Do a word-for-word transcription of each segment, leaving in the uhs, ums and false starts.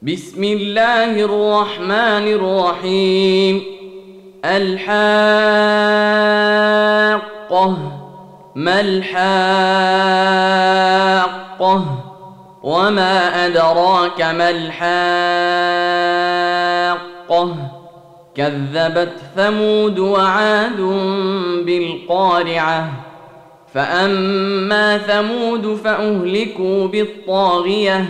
بسم الله الرحمن الرحيم. الحاقة ما الحاقة وما أدراك ما الحاقة كذبت ثمود وعاد بالقارعة فأما ثمود فأهلكوا بالطاغية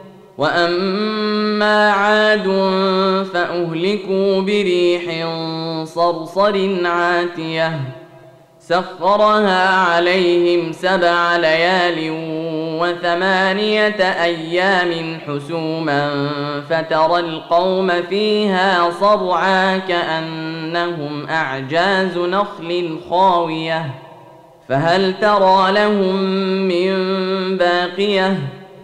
وأما عاد فأهلكوا بريح صرصر عاتية سخرها عليهم سبع ليال وثمانية أيام حسوما فترى القوم فيها صرعا كأنهم أعجاز نخل خاوية فهل ترى لهم من باقية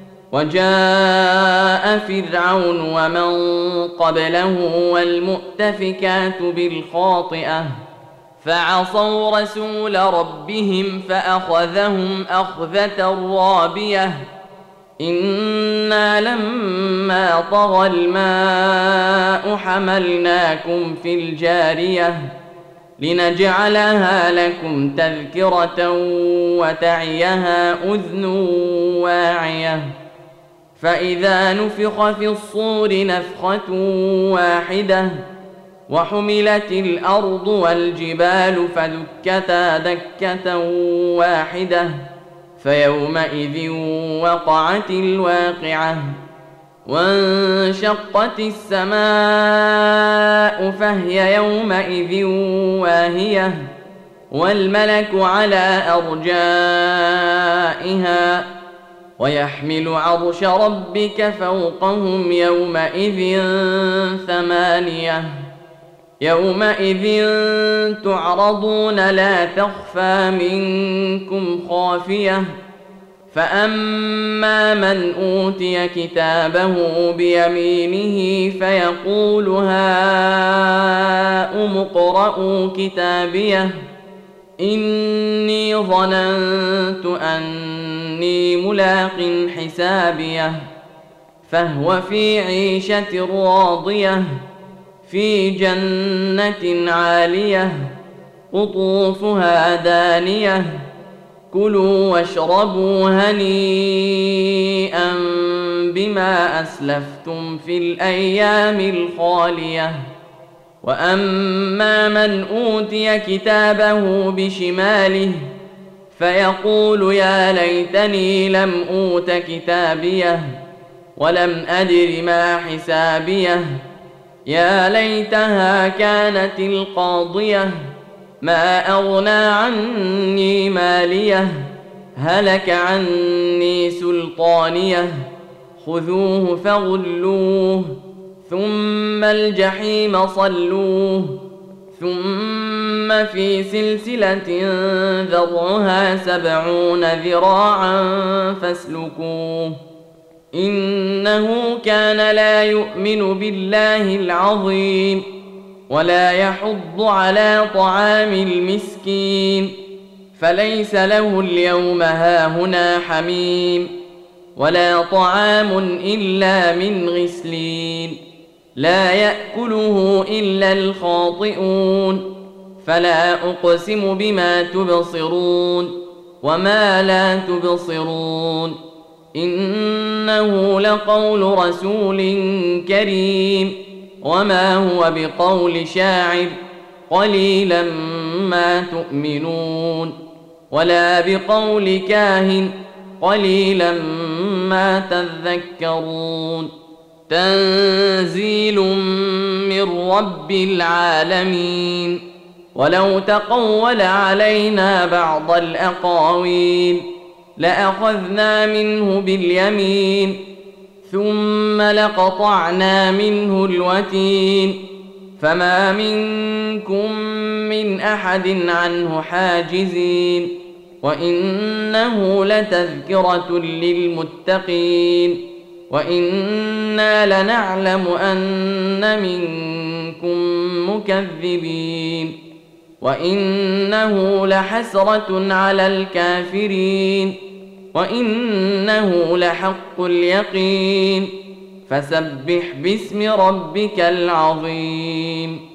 وجاء فرعون ومن قبله والمؤتفكات بالخاطئة فعصوا رسول ربهم فأخذهم أخذة رابية إنا لما طغى الماء حملناكم في الجارية لنجعلها لكم تذكرة وتعيها أذن واعية فإذا نفخ في الصور نفخة واحدة وحملت الأرض والجبال فدكتا دكة واحدة فيومئذ وقعت الواقعة وانشقت السماء فهي يومئذ واهية والملك على أرجائها ويحمل عرش ربك فوقهم يومئذ ثمانية يومئذ تعرضون لا تخفى منكم خافية فأما من أوتي كتابه بيمينه فيقول هاؤم اقرءوا كتابيه إني ظننت أني ملاق حسابيه فهو في عيشة راضية في جنة عالية قطوفها دانية كلوا واشربوا هنيئا بما أسلفتم في الأيام الخالية وأما من أوتي كتابه بشماله فيقول يا ليتني لم أوت كتابيه ولم أدر ما حسابيه يا ليتها كانت القاضية ما أغنى عني ماليه هلك عني سلطانيه خذوه فغلوه ثم الجحيم صلوه ثم في سلسلة ذرعها سبعون ذراعا فاسلكوه إنه كان لا يؤمن بالله العظيم ولا يحض على طعام المسكين فليس له اليوم هاهنا حميم ولا طعام إلا من غسلين لا يأكله إلا الخاطئون فلا أقسم بما تبصرون وما لا تبصرون إنه لقول رسول كريم وما هو بقول شاعر قليلا ما تؤمنون ولا بقول كاهن قليلا ما تذكرون تنزيل من رب العالمين ولو تقول علينا بعض الأقاويل لأخذنا منه باليمين ثم لقطعنا منه الوتين فما منكم من أحد عنه حاجزين وإنه لتذكرة للمتقين وإنا لنعلم أن منكم مكذبين وإنه لحسرة على الكافرين وإنه لحق اليقين فسبح باسم ربك العظيم